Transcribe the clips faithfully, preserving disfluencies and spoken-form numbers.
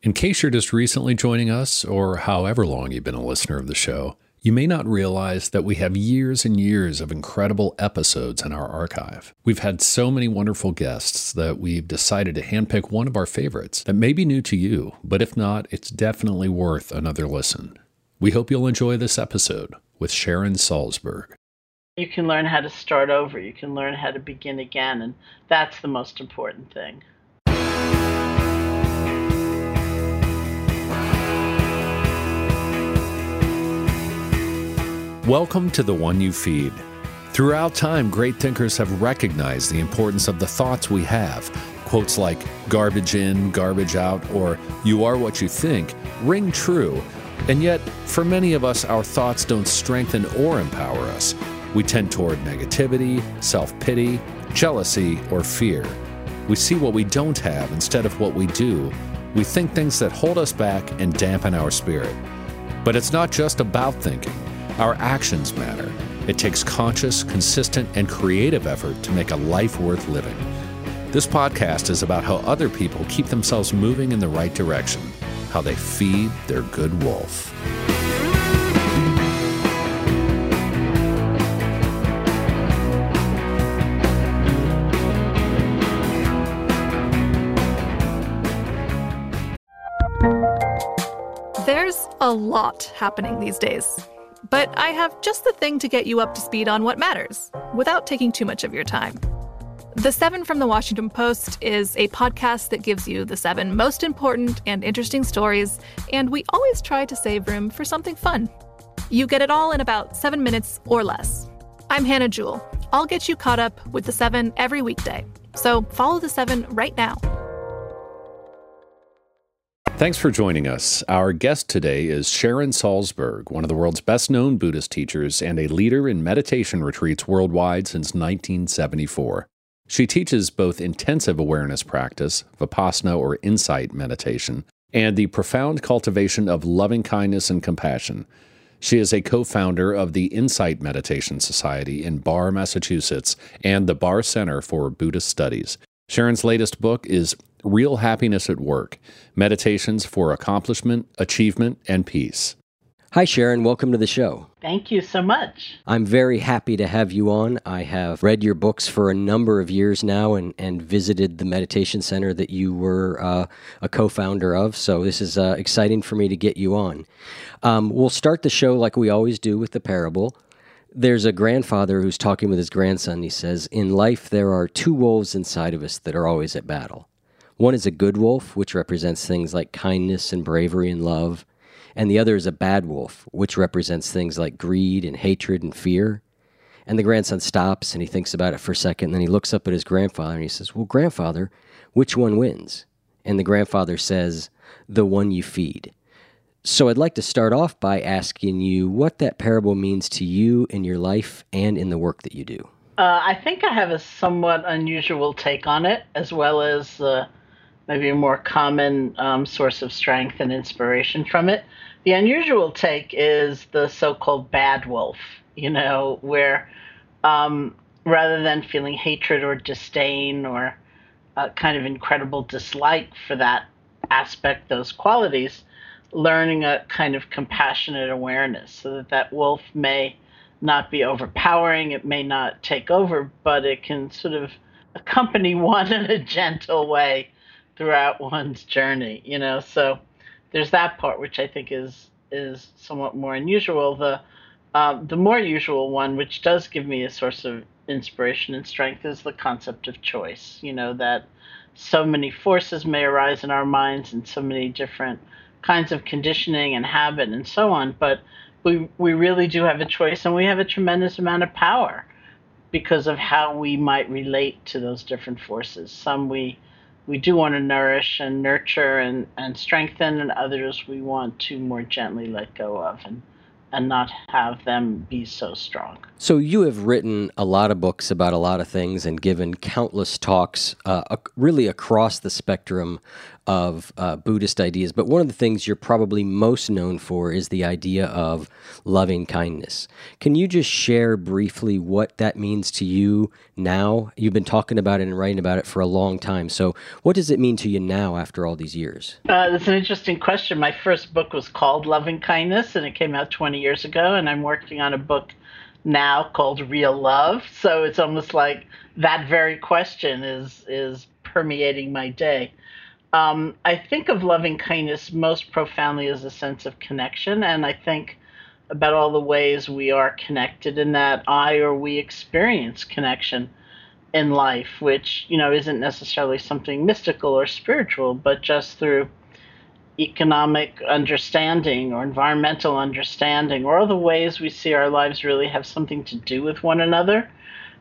In case you're just recently joining us, or however long you've been a listener of the show, you may not realize that we have years and years of incredible episodes in our archive. We've had so many wonderful guests that we've decided to handpick one of our favorites that may be new to you, but if not, it's definitely worth another listen. We hope you'll enjoy this episode with Sharon Salzberg. You can learn how to start over. You can learn how to begin again, and that's the most important thing. Welcome to The One You Feed. Throughout time, great thinkers have recognized the importance of the thoughts we have. Quotes like garbage in, garbage out, or you are what you think ring true. And yet, for many of us, our thoughts don't strengthen or empower us. We tend toward negativity, self-pity, jealousy, or fear. We see what we don't have instead of what we do. We think things that hold us back and dampen our spirit. But it's not just about thinking. Our actions matter. It takes conscious, consistent, and creative effort to make a life worth living. This podcast is about how other people keep themselves moving in the right direction, how they feed their good wolf. There's a lot happening these days. But I have just the thing to get you up to speed on what matters, without taking too much of your time. The Seven from the Washington Post is a podcast that gives you the seven most important and interesting stories, and we always try to save room for something fun. You get it all in about seven minutes or less. I'm Hannah Jewell. I'll get you caught up with the seven every weekday. So follow the seven right now. Thanks for joining us. Our guest today is Sharon Salzberg, one of the world's best-known Buddhist teachers and a leader in meditation retreats worldwide since nineteen seventy-four. She teaches both intensive awareness practice, Vipassana or insight meditation, and the profound cultivation of loving kindness and compassion. She is a co-founder of the Insight Meditation Society in Barre, Massachusetts, and the Barre Center for Buddhist Studies. Sharon's latest book is Real Happiness at Work, Meditations for Accomplishment, Achievement, and Peace. Hi, Sharon. Welcome to the show. Thank you so much. I'm very happy to have you on. I have read your books for a number of years now and, and visited the meditation center that you were uh, a co-founder of, so this is uh, exciting for me to get you on. Um, we'll start the show like we always do with the parable. There's a grandfather who's talking with his grandson. He says, in life, there are two wolves inside of us that are always at battle. One is a good wolf, which represents things like kindness and bravery and love. And the other is a bad wolf, which represents things like greed and hatred and fear. And the grandson stops and he thinks about it for a second. And then he looks up at his grandfather and he says, well, grandfather, which one wins? And the grandfather says, the one you feed. So I'd like to start off by asking you what that parable means to you in your life and in the work that you do. Uh, I think I have a somewhat unusual take on it, as well as uh, maybe a more common um, source of strength and inspiration from it. The unusual take is the so-called bad wolf, you know, where um, rather than feeling hatred or disdain or a kind of incredible dislike for that aspect, those qualities, learning a kind of compassionate awareness so that that wolf may not be overpowering, it may not take over, but it can sort of accompany one in a gentle way throughout one's journey, you know. So there's that part, which I think is is somewhat more unusual. The um, the more usual one, which does give me a source of inspiration and strength, is the concept of choice. You know, that so many forces may arise in our minds and so many different kinds of conditioning and habit and so on, but we we really do have a choice, and we have a tremendous amount of power because of how we might relate to those different forces. Some we we do want to nourish and nurture and, and strengthen, and others we want to more gently let go of. And and not have them be so strong. So you have written a lot of books about a lot of things and given countless talks uh, ac- really across the spectrum of uh, Buddhist ideas. But one of the things you're probably most known for is the idea of loving kindness. Can you just share briefly what that means to you now? You've been talking about it and writing about it for a long time. So what does it mean to you now after all these years? Uh, that's an interesting question. My first book was called Loving Kindness, and it came out twenty years ago, and I'm working on a book now called Real Love. So it's almost like that very question is is permeating my day. Um, I think of loving kindness most profoundly as a sense of connection, and I think about all the ways we are connected in that I or we experience connection in life, which, you know, isn't necessarily something mystical or spiritual, but just through economic understanding or environmental understanding, or all the ways we see our lives really have something to do with one another.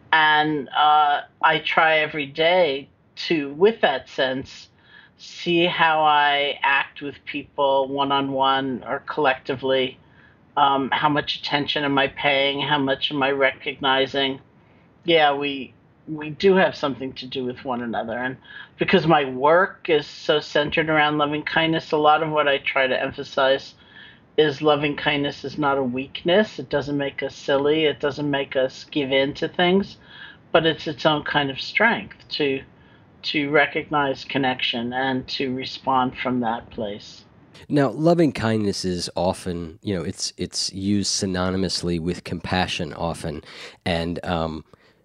And uh, I try every day to, with that sense, see how I act with people one-on-one or collectively. Um, how much attention am I paying? How much am I recognizing? Yeah, we we do have something to do with one another. And because my work is so centered around loving kindness, a lot of what I try to emphasize is loving kindness is not a weakness. It doesn't make us silly. It doesn't make us give in to things, but it's its own kind of strength to to recognize connection and to respond from that place. Now, loving kindness is often, you know, it's it's used synonymously with compassion often, and um,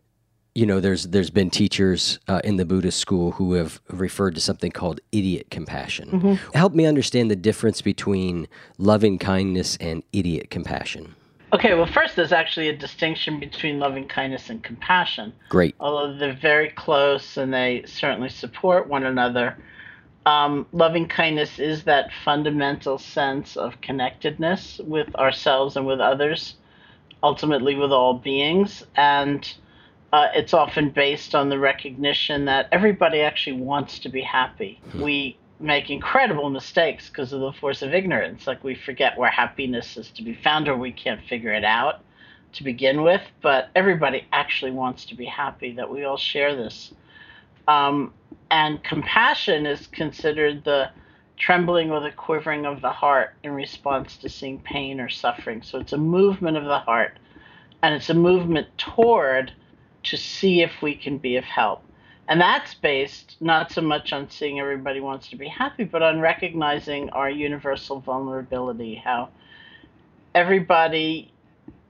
you know, there's there's been teachers uh, in the Buddhist school who have referred to something called idiot compassion. Mm-hmm. Help me understand the difference between loving kindness and idiot compassion. Okay, well, first, there's actually a distinction between loving kindness and compassion. Great. Although they're very close and they certainly support one another. Um, loving kindness is that fundamental sense of connectedness with ourselves and with others, ultimately with all beings. And uh, it's often based on the recognition that everybody actually wants to be happy. Hmm. We make incredible mistakes because of the force of ignorance. Like, we forget where happiness is to be found, or we can't figure it out to begin with. But everybody actually wants to be happy, that we all share this. Um, and compassion is considered the trembling or the quivering of the heart in response to seeing pain or suffering. So it's a movement of the heart, and it's a movement toward to see if we can be of help. And that's based not so much on seeing everybody wants to be happy, but on recognizing our universal vulnerability, how everybody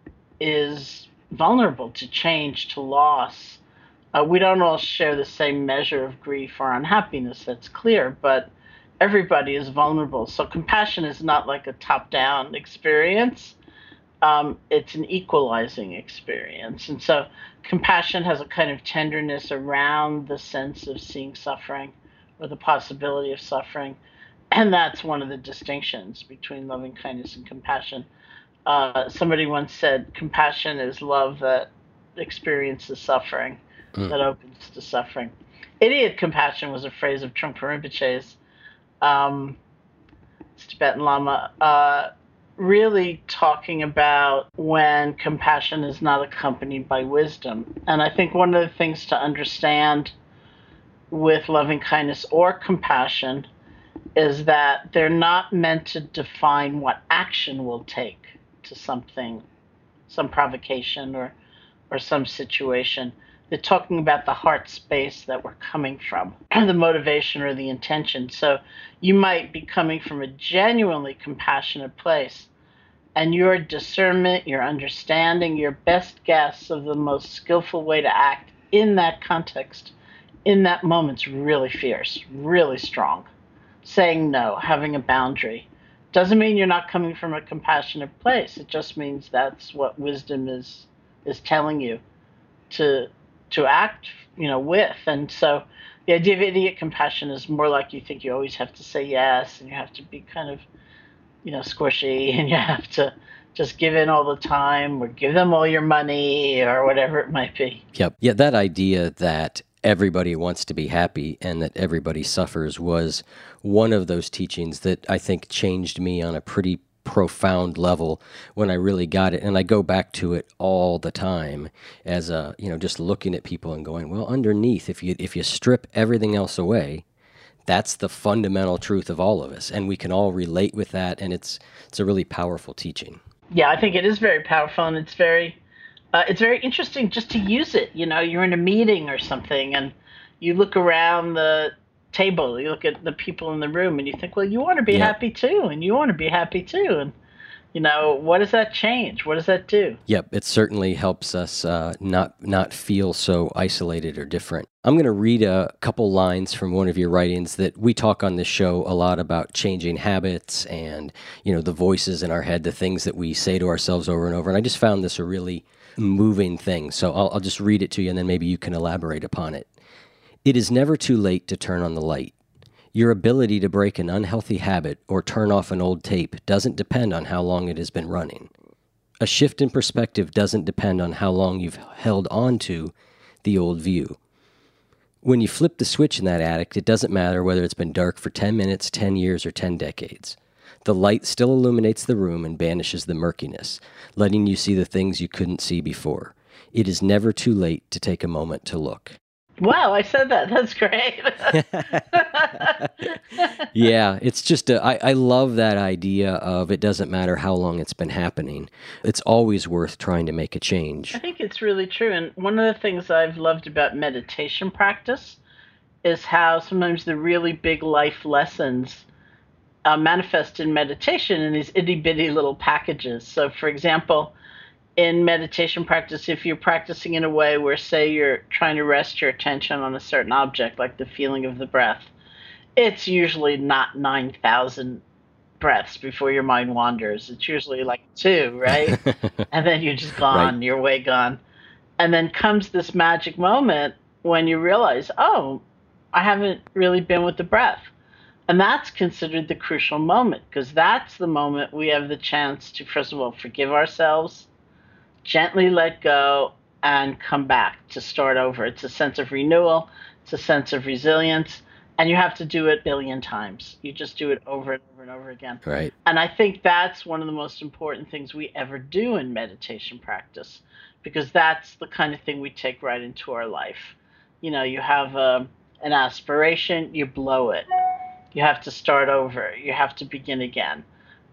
is vulnerable to change, to loss. Uh, we don't all share the same measure of grief or unhappiness, that's clear, but everybody is vulnerable. So compassion is not like a top-down experience. Um, it's an equalizing experience. And so compassion has a kind of tenderness around the sense of seeing suffering or the possibility of suffering. And that's one of the distinctions between loving kindness and compassion. Uh, somebody once said, compassion is love that experiences suffering, mm. that opens to suffering. Idiot compassion was a phrase of Trungpa Rinpoche's, um, Tibetan Lama, uh, really talking about when compassion is not accompanied by wisdom. And I think one of the things to understand with loving kindness or compassion is that they're not meant to define what action we'll take to something, some provocation or or some situation. They're talking about the heart space that we're coming from, the motivation or the intention. So you might be coming from a genuinely compassionate place, and your discernment, your understanding, your best guess of the most skillful way to act in that context, in that moment's really fierce, really strong. Saying no, having a boundary, doesn't mean you're not coming from a compassionate place. It just means that's what wisdom is is telling you to to act, you know, with. And so the idea of idiot compassion is more like you think you always have to say yes, and you have to be kind of, you know, squishy, and you have to just give in all the time, or give them all your money, or whatever it might be. Yep. Yeah, that idea that everybody wants to be happy and that everybody suffers was one of those teachings that I think changed me on a pretty profound level when I really got it. And I go back to it all the time as a, you know, just looking at people and going, well, underneath, if you if you strip everything else away, that's the fundamental truth of all of us. And we can all relate with that. And it's it's a really powerful teaching. Yeah, I think it is very powerful, and it's very uh, it's very interesting just to use it. You know, you're in a meeting or something, and you look around the table, you look at the people in the room, and you think, well, you want to be Yep. happy too, and you want to be happy too. And, you know, what does that change? What does that do? Yep, it certainly helps us uh, not not feel so isolated or different. I'm going to read a couple lines from one of your writings that we talk on this show a lot about changing habits and, you know, the voices in our head, the things that we say to ourselves over and over. And I just found this a really moving thing. So I'll, I'll just read it to you, and then maybe you can elaborate upon it. It is never too late to turn on the light. Your ability to break an unhealthy habit or turn off an old tape doesn't depend on how long it has been running. A shift in perspective doesn't depend on how long you've held on to the old view. When you flip the switch in that attic, it doesn't matter whether it's been dark for ten minutes, ten years, or ten decades. The light still illuminates the room and banishes the murkiness, letting you see the things you couldn't see before. It is never too late to take a moment to look. Wow, I said that. That's great. Yeah, it's just, a, I, I love that idea of it doesn't matter how long it's been happening. It's always worth trying to make a change. I think it's really true. And one of the things I've loved about meditation practice is how sometimes the really big life lessons uh, manifest in meditation in these itty bitty little packages. So, for example, in meditation practice, if you're practicing in a way where, say, you're trying to rest your attention on a certain object, like the feeling of the breath, it's usually not nine thousand breaths before your mind wanders. It's usually like two, right? And then you're just gone, Right. you're way gone. And then comes this magic moment when you realize, oh, I haven't really been with the breath. And that's considered the crucial moment, because that's the moment we have the chance to, first of all, forgive ourselves, gently let go, and come back to start over. It's a sense of renewal. It's a sense of resilience. And you have to do it a billion times. You just do it over and over and over again. Right. And I think that's one of the most important things we ever do in meditation practice, because that's the kind of thing we take right into our life. You know, you have a, an aspiration, you blow it. You have to start over. You have to begin again.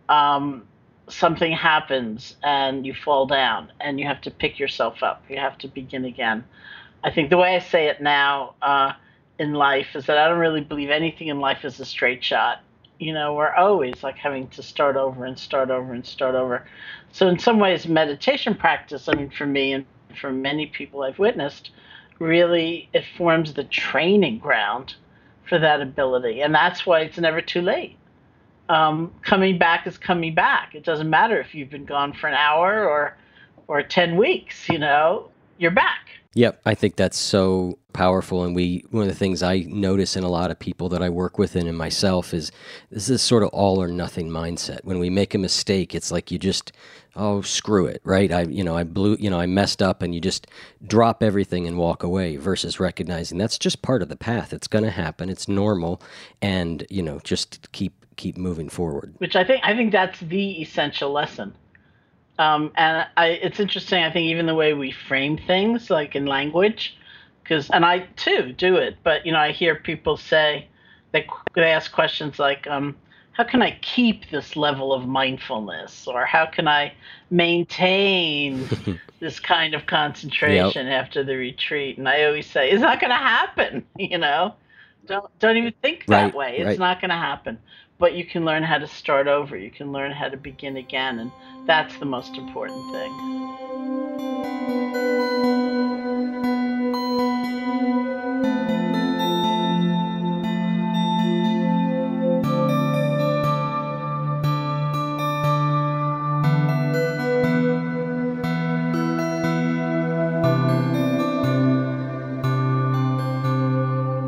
Um, something happens and you fall down and you have to pick yourself up. You have to begin again. I think the way I say it now uh, in life is that I don't really believe anything in life is a straight shot. You know, we're always like having to start over and start over and start over. So in some ways, meditation practice, I mean, for me and for many people I've witnessed, really it forms the training ground for that ability. And that's why it's never too late. Um, coming back is coming back. It doesn't matter if you've been gone for an hour or or ten weeks, you know, you're back. Yep, I think that's so powerful. And we, one of the things I notice in a lot of people that I work with and in myself is this is sort of all or nothing mindset. When we make a mistake, it's like you just, oh, screw it, right? I, you know, I blew, you know, I messed up, and you just drop everything and walk away versus recognizing that's just part of the path. It's going to happen. It's normal. And, you know, just keep, keep moving forward. Which I think, I think that's the essential lesson. Um, and I, it's interesting, I think, even the way we frame things, like in language, because, and I too do it, but, you know, I hear people say, they, they ask questions like, um, how can I keep this level of mindfulness? Or how can I maintain this kind of concentration yep. after the retreat? And I always say, it's not going to happen, you know? Don't, don't even think that right, way. It's right. not going to happen. But you can learn how to start over. You can learn how to begin again. And that's the most important thing.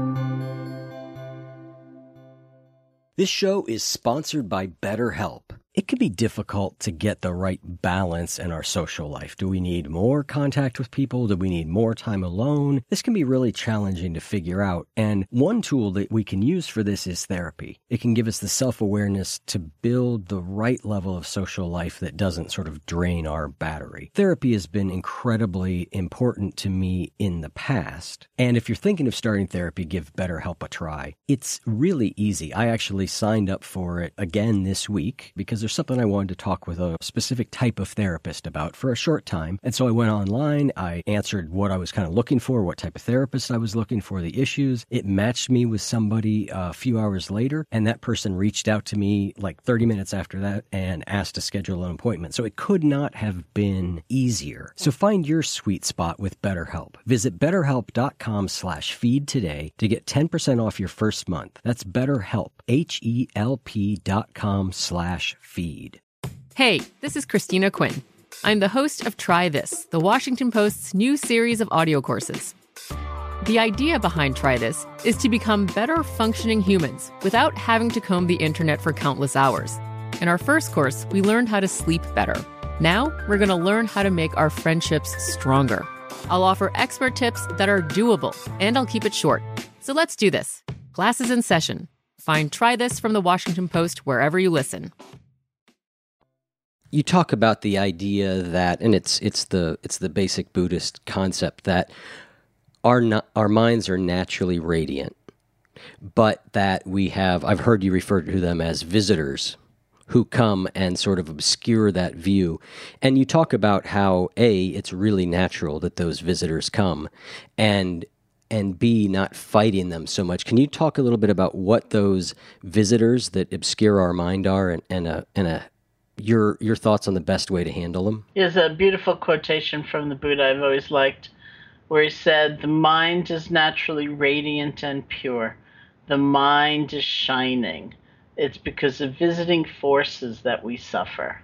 This show is sponsored by BetterHelp. it can be difficult to get the right balance in our social life. Do we need more contact with people? Do we need more time alone? This can be really challenging to figure out. And one tool that we can use for this is therapy. It can give us the self-awareness to build the right level of social life that doesn't sort of drain our battery. Therapy has been incredibly important to me in the past. And if you're thinking of starting therapy, give BetterHelp a try. It's really easy. I actually signed up for it again this week because there's something I wanted to talk with a specific type of therapist about for a short time. And so I went online, I answered what I was kind of looking for, what type of therapist I was looking for, the issues. It matched me with somebody a few hours later, and that person reached out to me like thirty minutes after that and asked to schedule an appointment. So it could not have been easier. So find your sweet spot with BetterHelp. Visit betterhelp.com slash feed today to get ten percent off your first month. That's BetterHelp, H-E-L-P dot com slash feed. Hey, this is Christina Quinn. I'm the host of Try This, the Washington Post's new series of audio courses. The idea behind Try This is to become better functioning humans without having to comb the internet for countless hours. In our first course, we learned how to sleep better. Now, we're going to learn how to make our friendships stronger. I'll offer expert tips that are doable, and I'll keep it short. So let's do this. Class is in session. Find Try This from the Washington Post wherever you listen. You talk about the idea that, and it's it's the it's the basic Buddhist concept that our no, our minds are naturally radiant, but that we have, I've heard you refer to them as visitors who come and sort of obscure that view. And you talk about how, A, it's really natural that those visitors come, and and B, not fighting them so much. Can you talk a little bit about what those visitors that obscure our mind are, and, and a and a your your thoughts on the best way to handle them? There's a beautiful quotation from the Buddha I've always liked, where he said, "The mind is naturally radiant and pure. The mind is shining. It's because of visiting forces that we suffer."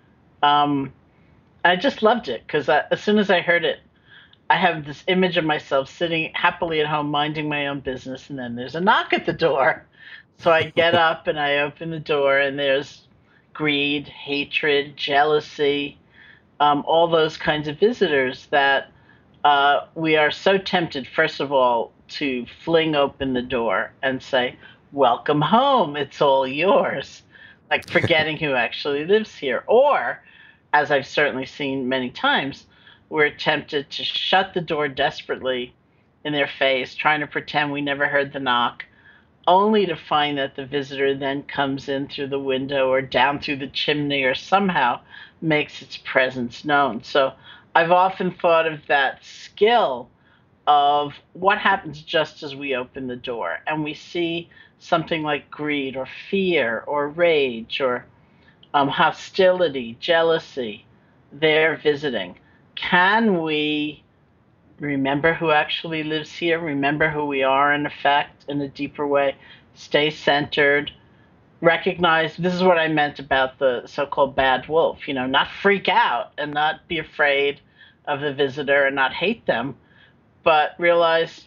Um, I just loved it because as soon as I heard it, I have this image of myself sitting happily at home minding my own business, and then there's a knock at the door. So I get up and I open the door, and there's greed, hatred, jealousy, um, all those kinds of visitors that uh, we are so tempted, first of all, to fling open the door and say, "Welcome home, it's all yours," like forgetting who actually lives here. Or, as I've certainly seen many times, we're tempted to shut the door desperately in their face, trying to pretend we never heard the knock, only to find that the visitor then comes in through the window or down through the chimney or somehow makes its presence known. So I've often thought of that skill of what happens just as we open the door and we see something like greed or fear or rage or um, hostility, jealousy, they're visiting. Can we remember who actually lives here, remember who we are in effect in a deeper way, stay centered, recognize, this is what I meant about the so-called bad wolf, you know, not freak out and not be afraid of the visitor and not hate them, but realize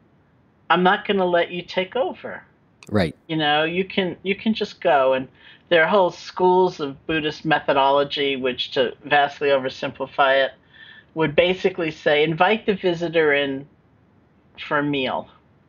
I'm not going to let you take over. Right. You know, you can you can just go. And there are whole schools of Buddhist methodology, which, to vastly oversimplify it, would basically say, invite the visitor in for a meal.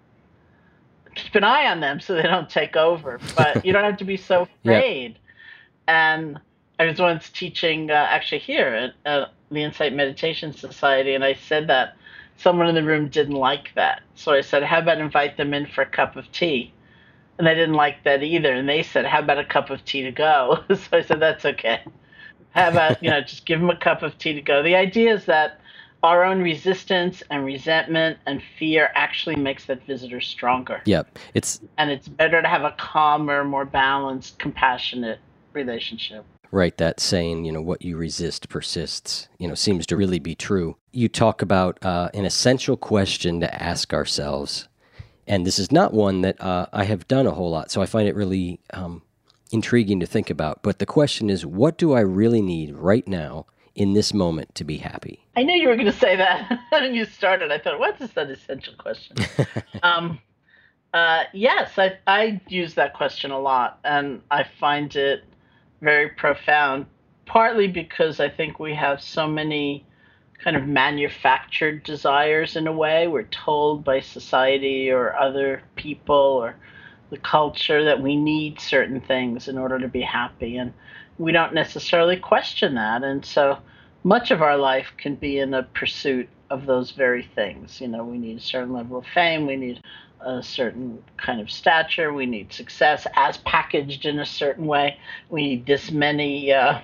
Keep an eye on them so they don't take over, but you don't have to be so afraid. Yep. And I was once teaching, uh, actually here at uh, the Insight Meditation Society, and I said that someone in the room didn't like that. So I said, how about invite them in for a cup of tea? And they didn't like that either. And they said, how about a cup of tea to go? So I said, that's okay. How about, you know, just give them a cup of tea to go. The idea is that our own resistance and resentment and fear actually makes that visitor stronger. Yep. It's and it's better to have a calmer, more balanced, compassionate relationship. Right, that saying, you know, what you resist persists, you know, seems to really be true. You talk about uh, an essential question to ask ourselves, and this is not one that uh, I have done a whole lot, so I find it really um, intriguing to think about. But the question is, what do I really need right now in this moment to be happy? I knew you were going to say that when you started. I thought, what's that essential question? um, uh, yes, I, I use that question a lot, and I find it very profound, partly because I think we have so many kind of manufactured desires in a way. We're told by society or other people or the culture that we need certain things in order to be happy. And we don't necessarily question that. And so much of our life can be in a pursuit of those very things. You know, we need a certain level of fame, we need a certain kind of stature, we need success as packaged in a certain way, we need this many uh,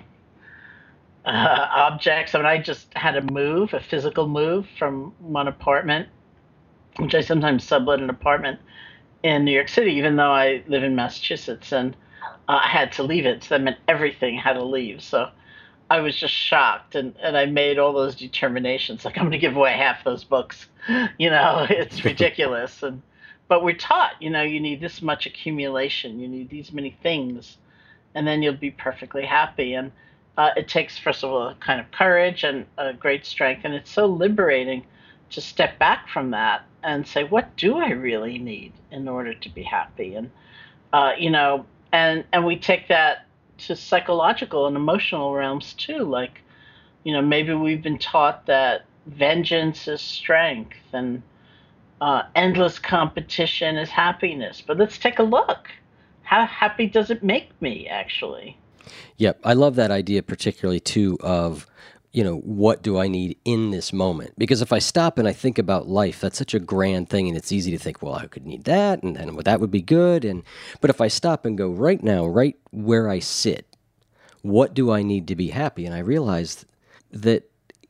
uh, objects. I mean, I just had a move, a physical move from one apartment, which I sometimes sublet an apartment in New York City, even though I live in Massachusetts, and uh, I had to leave it. So that meant everything had to leave. So I was just shocked, and, and I made all those determinations, like I'm going to give away half those books. You know, it's ridiculous. And but we're taught, you know, you need this much accumulation, you need these many things, and then you'll be perfectly happy. And uh, it takes, first of all, a kind of courage and a great strength, and it's so liberating to step back from that and say, what do I really need in order to be happy? And uh, you know, and and we take that to psychological and emotional realms too. Like, you know, maybe we've been taught that vengeance is strength and uh, endless competition is happiness. But let's take a look. How happy does it make me, actually? Yep, I love that idea particularly too of, you know, what do I need in this moment? Because if I stop and I think about life, that's such a grand thing, and it's easy to think, well, I could need that, and then that would be good. And but if I stop and go right now, right where I sit, what do I need to be happy? And I realized that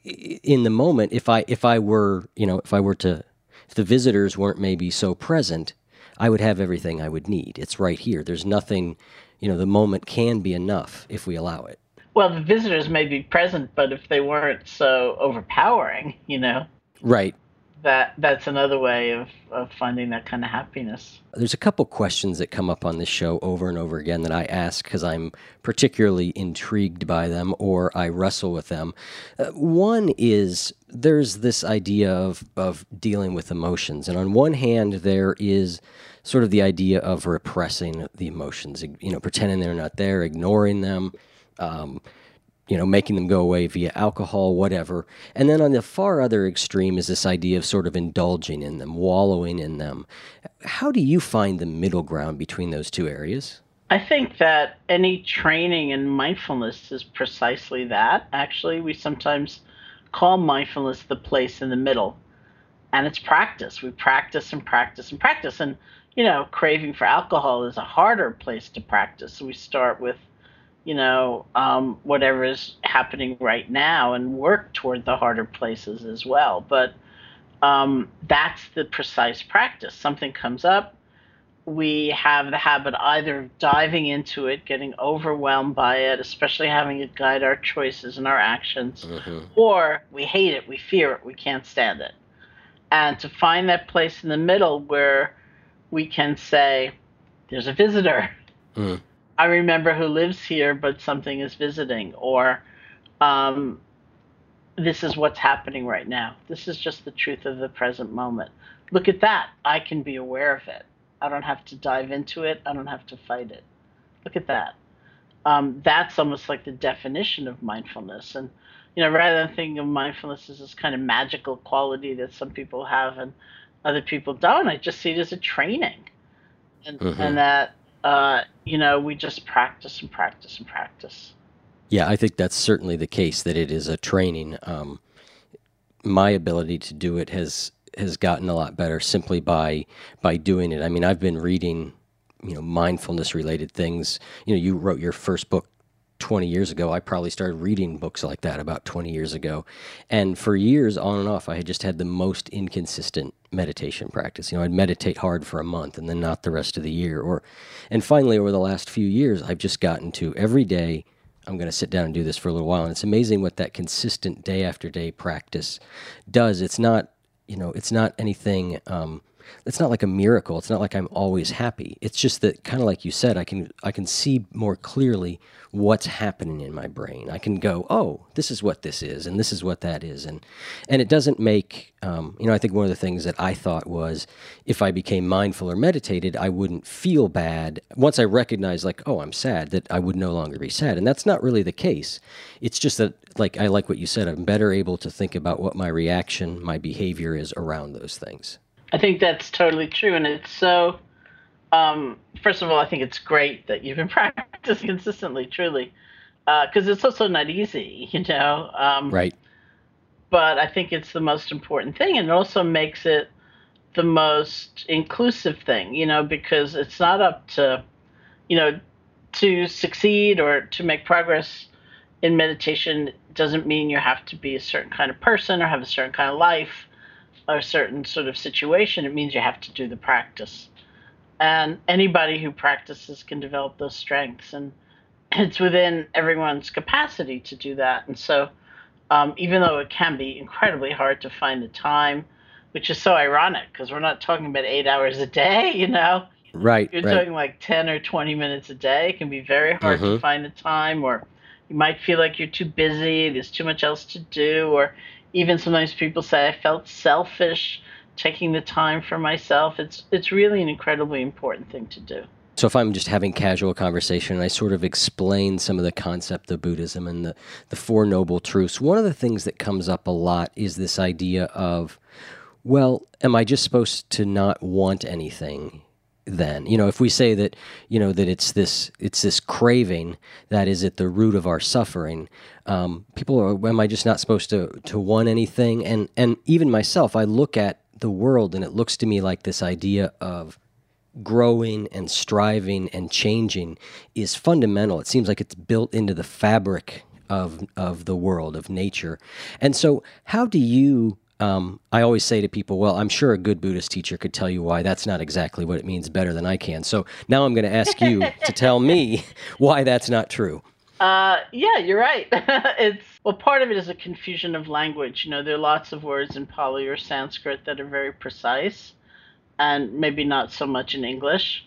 in the moment, if I if I were, you know, if I were to, if the visitors weren't maybe so present, I would have everything I would need. It's right here. There's nothing, you know, the moment can be enough if we allow it. Well, the visitors may be present, but if they weren't so overpowering, you know, right, that that's another way of, of finding that kind of happiness. There's a couple questions that come up on this show over and over again that I ask because I'm particularly intrigued by them or I wrestle with them. Uh, one is there's this idea of, of dealing with emotions. And on one hand, there is sort of the idea of repressing the emotions, you know, pretending they're not there, ignoring them, Um, you know, making them go away via alcohol, whatever. And then on the far other extreme is this idea of sort of indulging in them, wallowing in them. How do you find the middle ground between those two areas? I think that any training in mindfulness is precisely that. Actually, we sometimes call mindfulness the place in the middle. And it's practice. We practice and practice and practice. And, you know, craving for alcohol is a harder place to practice. So we start with, you know, um, whatever is happening right now and work toward the harder places as well. But um, that's the precise practice. Something comes up, we have the habit either of diving into it, getting overwhelmed by it, especially having it guide our choices and our actions, mm-hmm. or we hate it, we fear it, we can't stand it. And to find that place in the middle where we can say, there's a visitor. Mm. I remember who lives here, but something is visiting, or um, this is what's happening right now. This is just the truth of the present moment. Look at that. I can be aware of it. I don't have to dive into it. I don't have to fight it. Look at that. Um, that's almost like the definition of mindfulness. And, you know, rather than thinking of mindfulness as this kind of magical quality that some people have and other people don't, I just see it as a training. And, mm-hmm. and that, Uh, you know, we just practice and practice and practice. Yeah, I think that's certainly the case, that it is a training. Um, my ability to do it has has gotten a lot better simply by by doing it. I mean, I've been reading, you know, mindfulness-related things. You know, you wrote your first book twenty years ago. I probably started reading books like that about twenty years ago. And for years, on and off, I had just had the most inconsistent meditation practice. You know, I'd meditate hard for a month and then not the rest of the year. Or, and finally, over the last few years, I've just gotten to every day, I'm going to sit down and do this for a little while. And it's amazing what that consistent day after day practice does. It's not, you know, it's not anything um, it's not like a miracle. It's not like I'm always happy. It's just that, kind of like you said, I can I can see more clearly what's happening in my brain. I can go, oh, this is what this is, and this is what that is, and and it doesn't make um, you know. I think one of the things that I thought was, if I became mindful or meditated, I wouldn't feel bad once I recognized, like, oh, I'm sad, that I would no longer be sad, and that's not really the case. It's just that, like I like what you said. I'm better able to think about what my reaction, my behavior is around those things. I think that's totally true, and it's so. Um, first of all, I think it's great that you've been practicing consistently, truly, because uh, it's also not easy, you know. Um, right. But I think it's the most important thing, and it also makes it the most inclusive thing, you know, because it's not up to, you know, to succeed or to make progress in meditation doesn't mean you have to be a certain kind of person or have a certain kind of life or a certain sort of situation. It means you have to do the practice. And anybody who practices can develop those strengths. And it's within everyone's capacity to do that. And so um, even though it can be incredibly hard to find the time, which is so ironic because we're not talking about eight hours a day, you know. Right, You're right. talking like ten or twenty minutes a day. It can be very hard Mm-hmm. to find the time, or you might feel like you're too busy, there's too much else to do, or even sometimes people say, I felt selfish taking the time for myself. It's it's really an incredibly important thing to do. So if I'm just having casual conversation and I sort of explain some of the concept of Buddhism and the, the Four Noble Truths, one of the things that comes up a lot is this idea of, well, am I just supposed to not want anything then? You know, if we say that, you know, that it's this it's this craving that is at the root of our suffering, um, people are, am I just not supposed to, to want anything? And and even myself, I look at the world and it looks to me like this idea of growing and striving and changing is fundamental. It seems like it's built into the fabric of of the world, of nature. And so how do you, um, I always say to people, well, I'm sure a good Buddhist teacher could tell you why that's not exactly what it means better than I can. So now I'm going to ask you to tell me why that's not true. Uh, yeah, you're right. It's well, part of it is a confusion of language. You know, there are lots of words in Pali or Sanskrit that are very precise, and maybe not so much in English.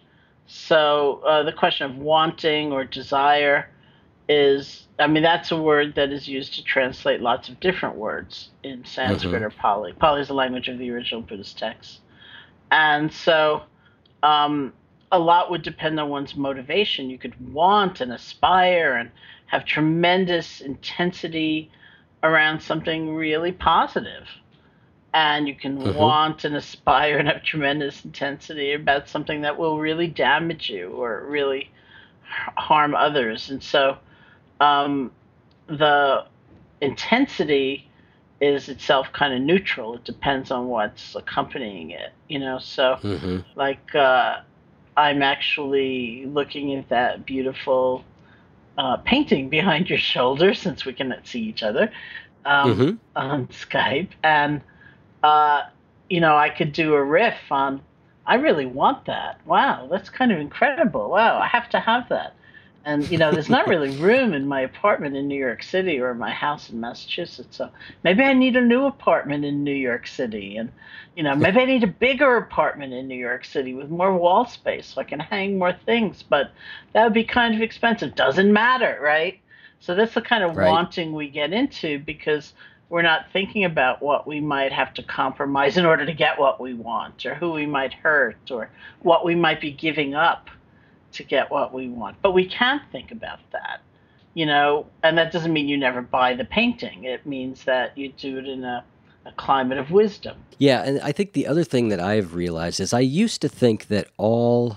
So uh, the question of wanting or desire is, I mean, that's a word that is used to translate lots of different words in Sanskrit Mm-hmm. or Pali. Pali is the language of the original Buddhist texts. And so um, a lot would depend on one's motivation. You could want and aspire and have tremendous intensity around something really positive. And you can Mm-hmm. want and aspire and have tremendous intensity about something that will really damage you or really harm others. And so um, the intensity is itself kind of neutral. It depends on what's accompanying it, you know. So, Mm-hmm. like, uh, I'm actually looking at that beautiful uh, painting behind your shoulder, since we cannot see each other um, Mm-hmm. on Skype, and uh, you know, I could do a riff on, I really want that. Wow, that's kind of incredible. Wow, I have to have that. And, you know, there's not really room in my apartment in New York City or my house in Massachusetts. So maybe I need a new apartment in New York City. And, you know, maybe I need a bigger apartment in New York City with more wall space so I can hang more things. But that would be kind of expensive. Doesn't matter, right? So that's the kind of Right. wanting we get into because we're not thinking about what we might have to compromise in order to get what we want, or who we might hurt, or what we might be giving up to get what we want. But we can't think about that, you know, and that doesn't mean you never buy the painting. It means that you do it in a, a climate of wisdom. Yeah, and I think the other thing that I've realized is I used to think that all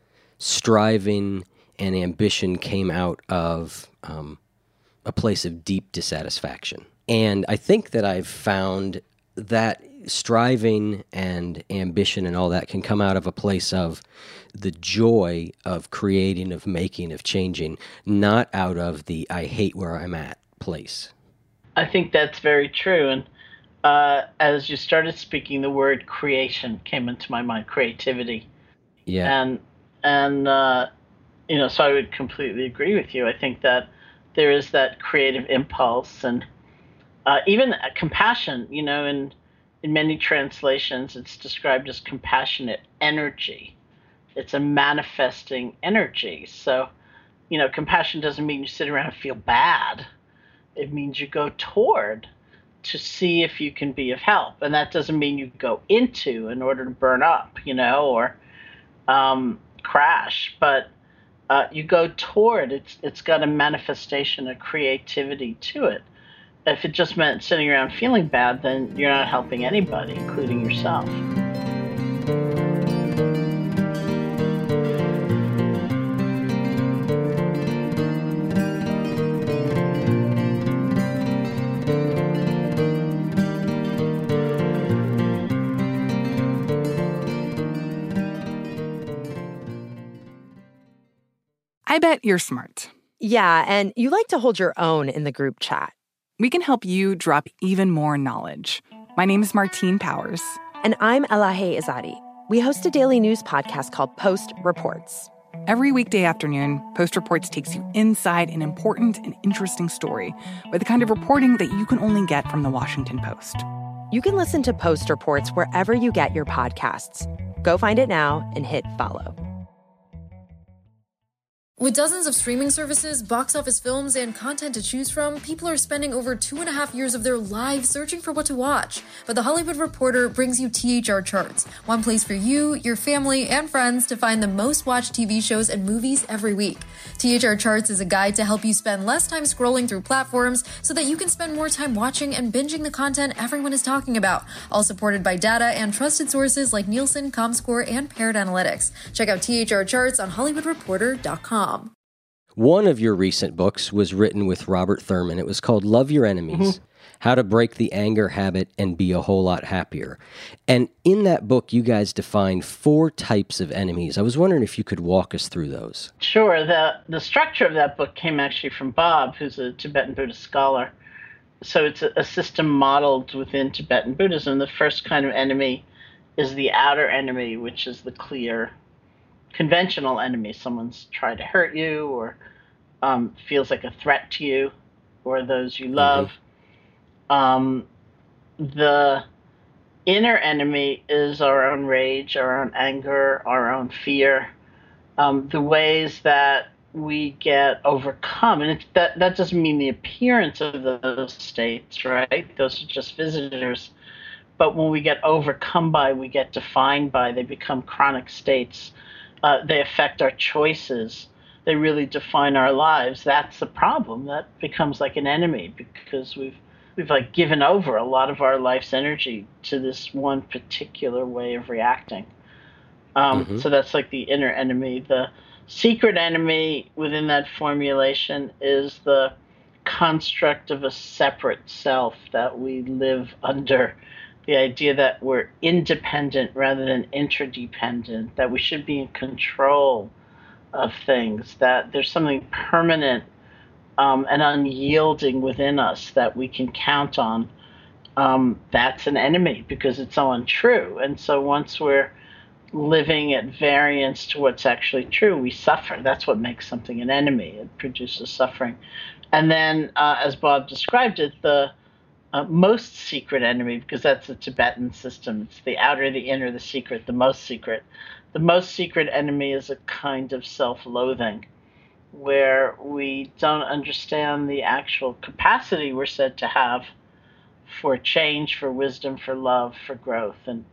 striving and ambition came out of um, a place of deep dissatisfaction. And I think that I've found that striving and ambition and all that can come out of a place of the joy of creating, of making, of changing, not out of the I hate where I'm at place. I think that's very true. And uh, as you started speaking, the word creation came into my mind, creativity. Yeah. And, and uh, you know, so I would completely agree with you. I think that there is that creative impulse and uh, even compassion, you know, in in many translations, it's described as compassionate energy. It's a manifesting energy. So, you know, compassion doesn't mean you sit around and feel bad. It means you go toward to see if you can be of help. And that doesn't mean you go into in order to burn up, you know, or um, crash. But uh, you go toward. It's it's got a manifestation, a creativity to it. If it just meant sitting around feeling bad, then you're not helping anybody, including yourself. I bet you're smart. Yeah, and you like to hold your own in the group chat. We can help you drop even more knowledge. My name is Martine Powers. And I'm Elahe Izadi. We host a daily news podcast called Post Reports. Every weekday afternoon, Post Reports takes you inside an important and interesting story with the kind of reporting that you can only get from the Washington Post. You can listen to Post Reports wherever you get your podcasts. Go find it now and hit follow. With dozens of streaming services, box office films, and content to choose from, people are spending over two and a half years of their lives searching for what to watch. But The Hollywood Reporter brings you T H R Charts, one place for you, your family, and friends to find the most watched T V shows and movies every week. T H R Charts is a guide to help you spend less time scrolling through platforms so that you can spend more time watching and binging the content everyone is talking about, all supported by data and trusted sources like Nielsen, Comscore, and Paired Analytics. Check out T H R Charts on Hollywood Reporter dot com. One of your recent books was written with Robert Thurman. It was called Love Your Enemies, mm-hmm. How to Break the Anger Habit and Be a Whole Lot Happier. And in that book, you guys defined four types of enemies. I was wondering if you could walk us through those. Sure. The, the structure of that book came actually from Bob, who's a Tibetan Buddhist scholar. So it's a, a system modeled within Tibetan Buddhism. The first kind of enemy is the outer enemy, which is the clear conventional enemy. Someone's tried to hurt you or um, feels like a threat to you or those you love. Mm-hmm. Um, the inner enemy is our own rage, our own anger, our own fear, um, the ways that we get overcome. And it's, that, that doesn't mean the appearance of those states, right? Those are just visitors. But when we get overcome by, we get defined by, they become chronic states. Uh, they affect our choices. They really define our lives. That's the problem. That becomes like an enemy because we've we've like given over a lot of our life's energy to this one particular way of reacting. Um, mm-hmm. So that's like the inner enemy. The secret enemy within that formulation is the construct of a separate self that we live under. The idea that we're independent rather than interdependent, that we should be in control of things, that there's something permanent um, and unyielding within us that we can count on. Um, that's an enemy because it's so untrue. And so once we're living at variance to what's actually true, we suffer. That's what makes something an enemy. It produces suffering. And then, uh, as Bob described it, the Uh, most secret enemy, because that's the Tibetan system. It's the outer, the inner, the secret, the most secret. The most secret enemy is a kind of self-loathing where we don't understand the actual capacity we're said to have for change, for wisdom, for love, for growth. And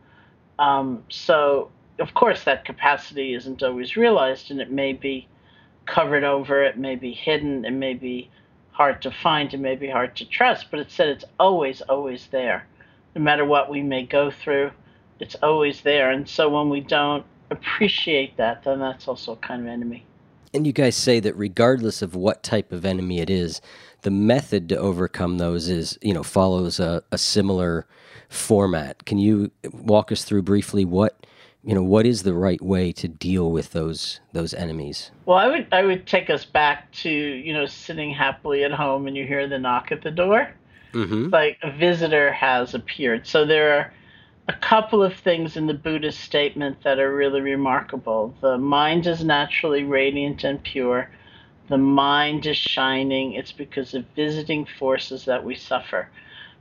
um, so, of course, that capacity isn't always realized, and it may be covered over, it may be hidden, it may be hard to find, it may be hard to trust, but it said it's always, always there. No matter what we may go through, it's always there. And so when we don't appreciate that, then that's also a kind of enemy. And you guys say that regardless of what type of enemy it is, the method to overcome those is, you know, follows a, a similar format. Can you walk us through briefly what, you know, what is the right way to deal with those those enemies? Well, I would I would take us back to, you know, sitting happily at home and you hear the knock at the door. Mm-hmm. Like a visitor has appeared. So there are a couple of things in the Buddhist statement that are really remarkable. The mind is naturally radiant and pure. The mind is shining. It's because of visiting forces that we suffer.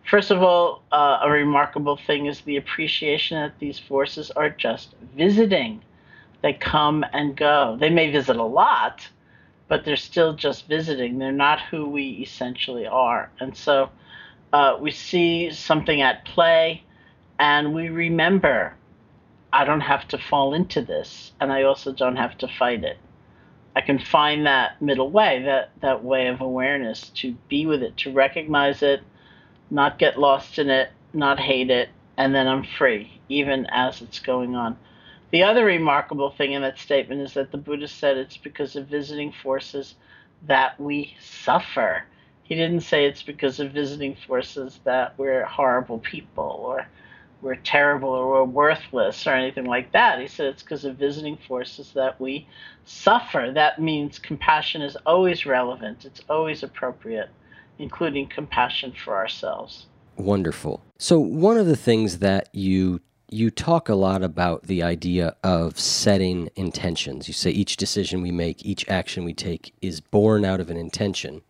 First of all, uh, a remarkable thing is the appreciation that these forces are just visiting. They come and go. They may visit a lot, but they're still just visiting. They're not who we essentially are. And so uh, we see something at play, and we remember, I don't have to fall into this, and I also don't have to fight it. I can find that middle way, that, that way of awareness, to be with it, to recognize it, not get lost in it, not hate it, and then I'm free, even as it's going on. The other remarkable thing in that statement is that the Buddha said it's because of visiting forces that we suffer. He didn't say it's because of visiting forces that we're horrible people or we're terrible or we're worthless or anything like that. He said it's because of visiting forces that we suffer. That means compassion is always relevant. It's always appropriate, including compassion for ourselves. Wonderful. So one of the things that you you talk a lot about the idea of setting intentions. You say each decision we make, each action we take is born out of an intention.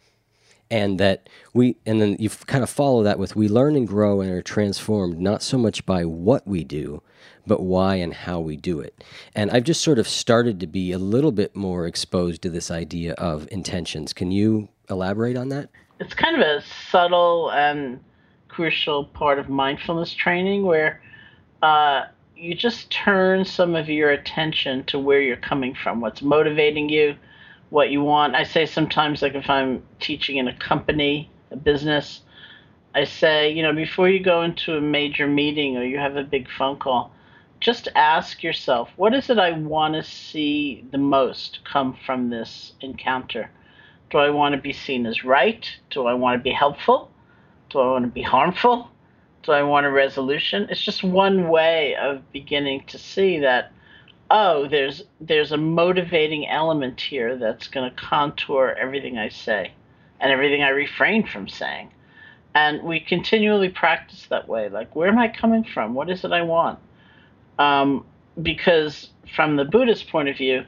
And that we, and then you kind of follow that with, we learn and grow and are transformed not so much by what we do, but why and how we do it. And I've just sort of started to be a little bit more exposed to this idea of intentions. Can you elaborate on that? It's kind of a subtle and crucial part of mindfulness training where uh, you just turn some of your attention to where you're coming from, what's motivating you, what you want. I say sometimes, like if I'm teaching in a company, a business, I say, you know, before you go into a major meeting or you have a big phone call, just ask yourself, what is it I want to see the most come from this encounter? Do I want to be seen as right? Do I want to be helpful? Do I want to be harmful? Do I want a resolution? It's just one way of beginning to see that, oh, there's there's a motivating element here that's going to contour everything I say and everything I refrain from saying. And we continually practice that way. Like, where am I coming from? What is it I want? Um, because from the Buddhist point of view,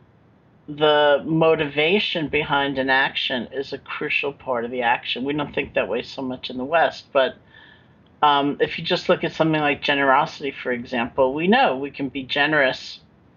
the motivation behind an action is a crucial part of the action. We don't think that way so much in the West, but um, if you just look at something like generosity, for example, we know we can be generous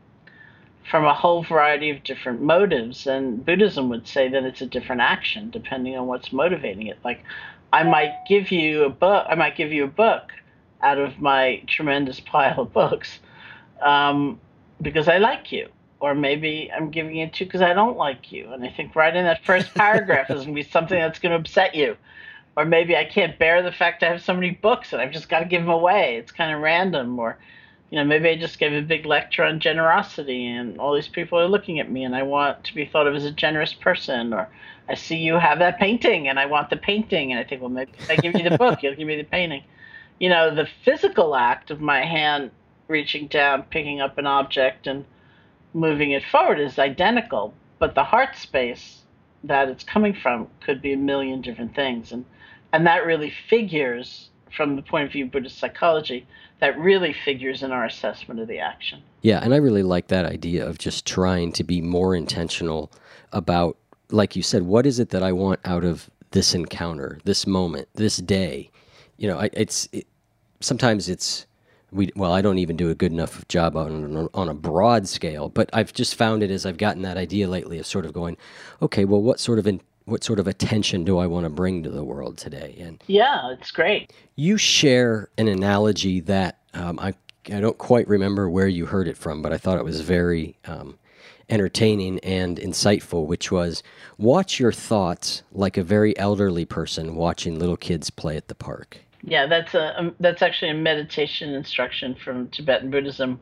from a whole variety of different motives, and Buddhism would say that it's a different action depending on what's motivating it. Like, I might give you a book, I might give you a book out of my tremendous pile of books um, because I like you. Or maybe I'm giving it to you because I don't like you. And I think right in that first paragraph is going to be something that's going to upset you. Or maybe I can't bear the fact I have so many books and I've just got to give them away. It's kind of random. Or, you know, maybe I just gave a big lecture on generosity and all these people are looking at me and I want to be thought of as a generous person. Or I see you have that painting and I want the painting. And I think, well, maybe if I give you the book, you'll give me the painting. You know, the physical act of my hand reaching down, picking up an object and moving it forward is identical, but the heart space that it's coming from could be a million different things. And and that really figures, from the point of view of Buddhist psychology, that really figures in our assessment of the action. Yeah, and I really like that idea of just trying to be more intentional about, like you said, what is it that I want out of this encounter, this moment, this day? You know, it's it, sometimes it's, We, well, I don't even do a good enough job on on a broad scale, but I've just found it as I've gotten that idea lately of sort of going, okay, well, what sort of in, what sort of attention do I want to bring to the world today? And yeah, it's great. You share an analogy that um, I I don't quite remember where you heard it from, but I thought it was very um, entertaining and insightful, which was, watch your thoughts like a very elderly person watching little kids play at the park. Yeah, that's a um, that's actually a meditation instruction from Tibetan Buddhism,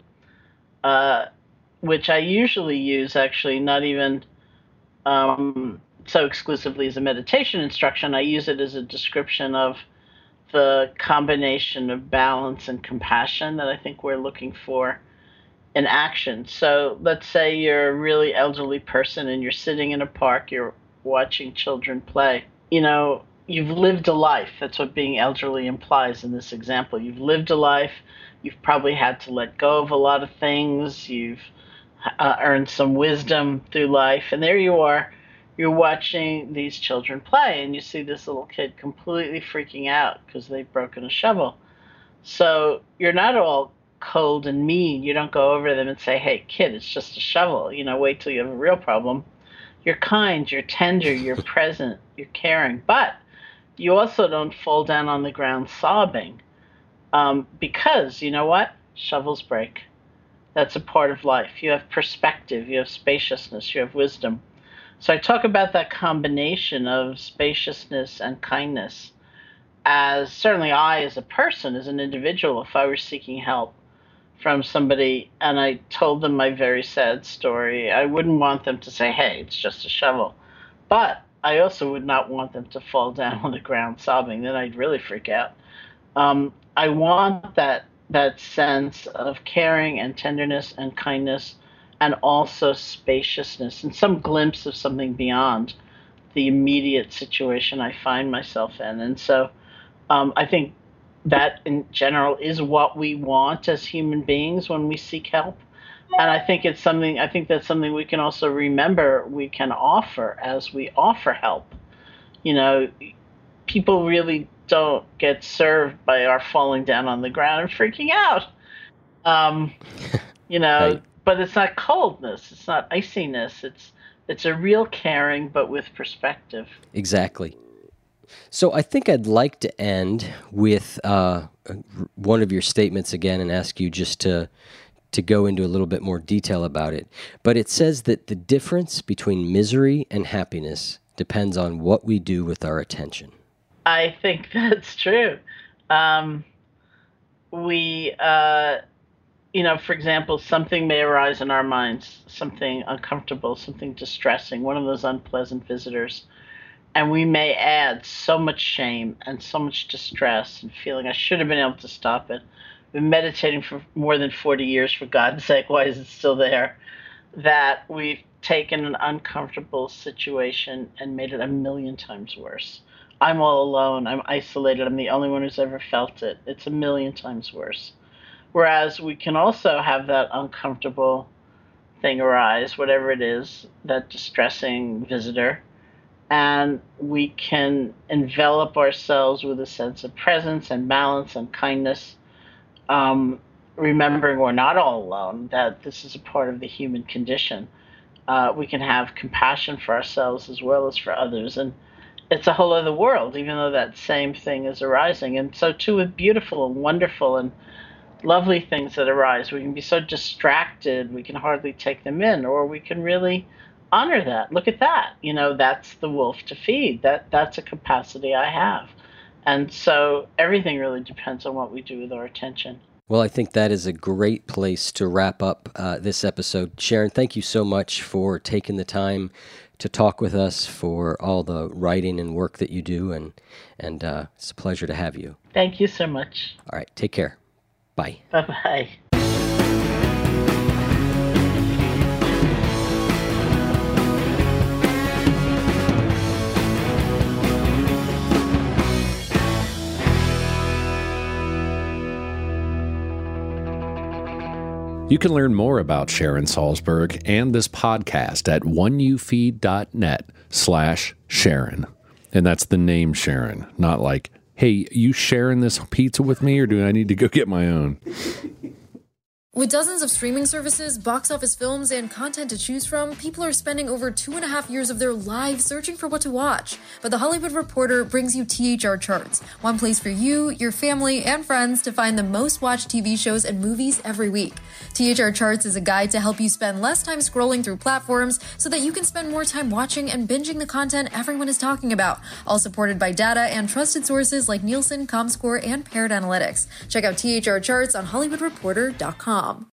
uh, which I usually use actually not even um, so exclusively as a meditation instruction. I use it as a description of the combination of balance and compassion that I think we're looking for in action. So let's say you're a really elderly person and you're sitting in a park, you're watching children play. You know, you've lived a life. That's what being elderly implies in this example. You've lived a life. You've probably had to let go of a lot of things. You've uh, earned some wisdom through life. And there you are you're watching these children play, and you see this little kid completely freaking out because they've broken a shovel. So you're not all cold and mean. You don't go over to them and say, hey, kid, it's just a shovel. You know, wait till you have a real problem. You're kind, you're tender, you're present, you're caring. But you also don't fall down on the ground sobbing um, because, you know what? Shovels break. That's a part of life. You have perspective, you have spaciousness, you have wisdom. So I talk about that combination of spaciousness and kindness as certainly I, as a person, as an individual, if I were seeking help from somebody and I told them my very sad story, I wouldn't want them to say, hey, it's just a shovel. But I also would not want them to fall down on the ground sobbing. Then I'd really freak out. Um, I want that that sense of caring and tenderness and kindness and also spaciousness and some glimpse of something beyond the immediate situation I find myself in. And so um, I think that in general is what we want as human beings when we seek help. And I think it's something, I think that's something we can also remember we can offer as we offer help. You know, people really don't get served by our falling down on the ground and freaking out. Um, you know, right. But it's not coldness, it's not iciness, it's it's a real caring, but with perspective. Exactly. So I think I'd like to end with uh, one of your statements again and ask you just to to go into a little bit more detail about it. But it says that the difference between misery and happiness depends on what we do with our attention. I think that's true. Um, we, uh, you know, for example, something may arise in our minds, something uncomfortable, something distressing, one of those unpleasant visitors. And we may add so much shame and so much distress and feeling I should have been able to stop it. I've been meditating for more than forty years, for God's sake, why is it still there? That we've taken an uncomfortable situation and made it a million times worse. I'm all alone, I'm isolated, I'm the only one who's ever felt it. It's a million times worse. Whereas we can also have that uncomfortable thing arise, whatever it is, that distressing visitor, and we can envelop ourselves with a sense of presence and balance and kindness, um, remembering we're not all alone, that this is a part of the human condition. Uh, we can have compassion for ourselves as well as for others. And it's a whole other world, even though that same thing is arising. And so too with beautiful and wonderful and lovely things that arise. We can be so distracted we can hardly take them in, or we can really honor that. Look at that. You know, that's the wolf to feed. That that's a capacity I have. And so everything really depends on what we do with our attention. Well, I think that is a great place to wrap up uh, this episode. Sharon, thank you so much for taking the time to talk with us, for all the writing and work that you do, and and uh, it's a pleasure to have you. Thank you so much. All right, take care. Bye. Bye-bye. You can learn more about Sharon Salzberg and this podcast at oneyoufeed.net slash Sharon. And that's the name Sharon, not like, hey, you sharing this pizza with me, or do I need to go get my own? With dozens of streaming services, box office films, and content to choose from, people are spending over two and a half years of their lives searching for what to watch. But The Hollywood Reporter brings you T H R Charts, one place for you, your family, and friends to find the most watched T V shows and movies every week. T H R Charts is a guide to help you spend less time scrolling through platforms so that you can spend more time watching and binging the content everyone is talking about, all supported by data and trusted sources like Nielsen, ComScore, and Paired Analytics. Check out T H R Charts on Hollywood Reporter dot com.